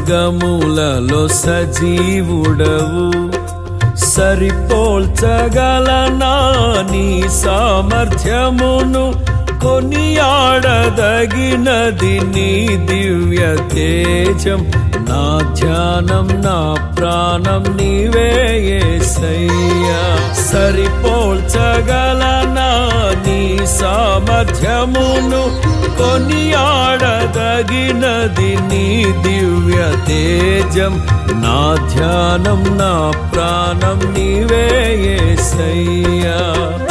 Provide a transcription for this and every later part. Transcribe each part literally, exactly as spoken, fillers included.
యుగములలో సజీవుడవు. సరిపోల్చగలనా నీ సామర్థ్యమును, కొనియాడదగినది నీ దివ్య తేజం. నా ధ్యానం నా ప్రాణం నీవే యేసయ్యా. సరిపోల్చగలనా నీ సామర్థ్యమును, కొనియాడదగినది నీ దివ్య తేజం. నా ధ్యానం నా ప్రాణం నీవే యేసయ్యా.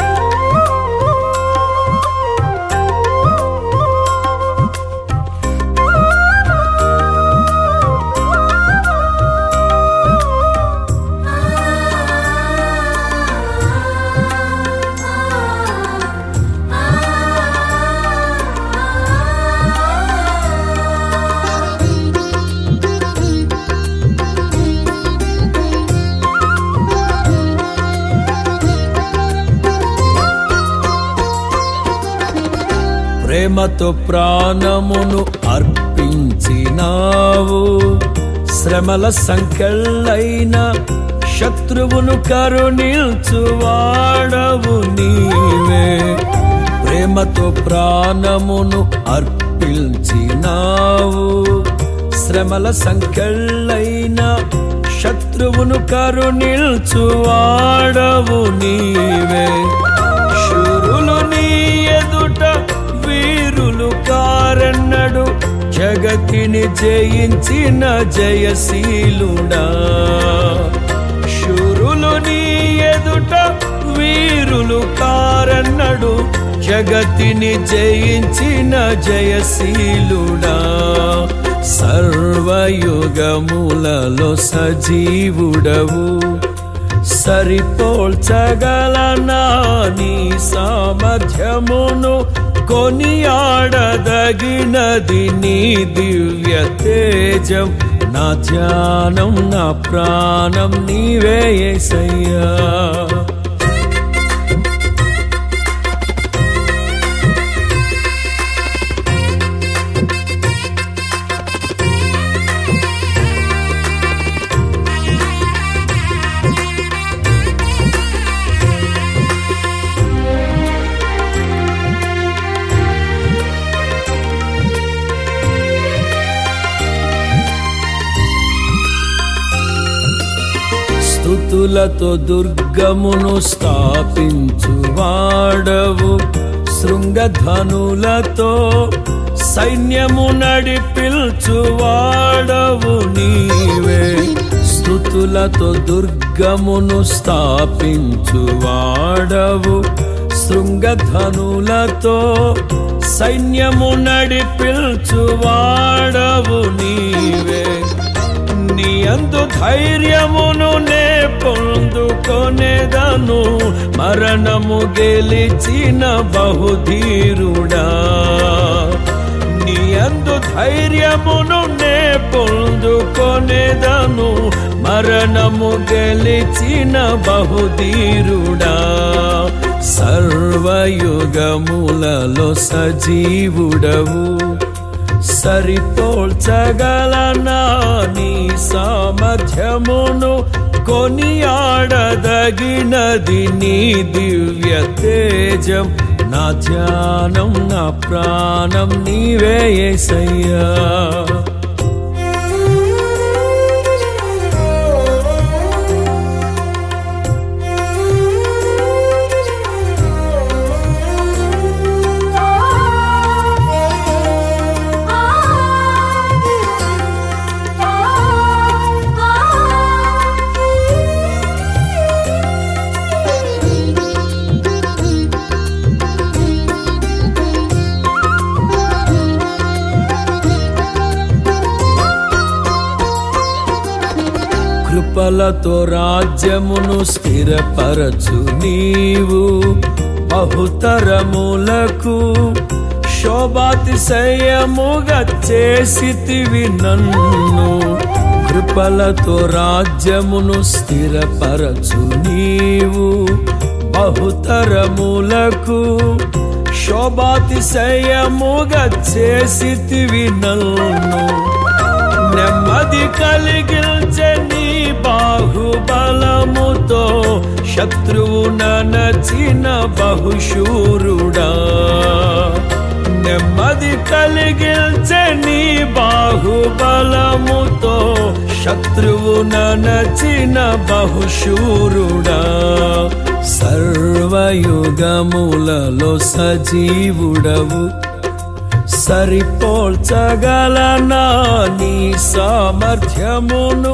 ప్రేమతో ప్రాణమును అర్పించినావు. శ్రమల సంకెళ్ళైన శత్రువును కరుణించువాడవు నీవే. ప్రేమతో ప్రాణమును అర్పించినావు. శ్రమల సంకెళ్ళైన శత్రువును కరుణించువాడవు నీవే. శూరులు నీ ఎదుట వీరులు కారన్నడు, జగతిని జయించిన జయశీలుడా. శూరులు నీ ఎదుట వీరులు కారన్నడు, జగతిని జయించిన జయశీలుడా. సర్వయుగములలో సజీవుడవు. సరిపోల్చగలనా నీ సామర్థ్యమును, కొనియాడదగినది నీ దివ్య తేజం. నా ధ్యానం నా ప్రాణం నీవే యేసయ్యా. స్తుతులతో దుర్గమును స్థాపించువాడవు. శృంగధనులతో సైన్యము నడిపించువాడవు నీవే. స్తుతులతో దుర్గమును స్థాపించువాడవు. శృంగధనులతో సైన్యము నడిపించువాడవు నీవే. నీ అందు ధైర్యమును నే పొందుకొనేదను, మరణము గెలిచిన బహుధీరుడా. నీ అందు ధైర్యమును నే పొందుకొనేదను, మరణము గెలిచిన బహుధీరుడా. సర్వయుగములలో సజీవుడవు. సరిపోల్చగలనా నీ సామర్థ్యమును, కొనియాడదగినది నీ దివ్య తేజం. నా ధ్యానం నా ప్రాణం నీవే యేసయ్యా. కృపలతో రాజ్యమును స్థిరపరచు నీవు. బహుతరములకు శోభాతిశయముగా చేసితివి నన్ను. కృపలతో రాజ్యమును స్థిరపరచు నీవు. బహుతరములకు శోభాతిశయముగా చేసితివి నన్ను. నెమ్మది కలిగించే నీ బాహుబలముతో శత్రువు నచిన బహుశూరుడా. నెమ్మది కలిగించే నీ బాహుబలముతో శత్రువు నచిన బహుశూరుడా. సర్వయుగములలో సజీవుడవు, సరిపోల్చగలనా నీ సామర్థ్యమును,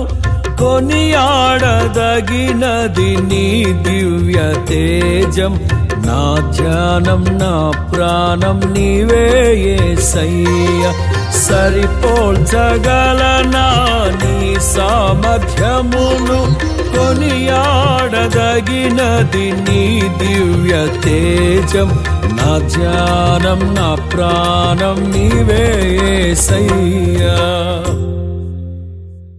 కొనియాడదగినది నీ దివ్య తేజం. నా ధ్యానం నా ప్రాణం నీవే యేసయ్యా. సరిపోల్చగలనా నీ సామర్థ్యమును, కొనియాడదగినది నీ దివ్య తేజం. నా ధ్యానం నా ప్రాణం నీవే యేసయ్యా.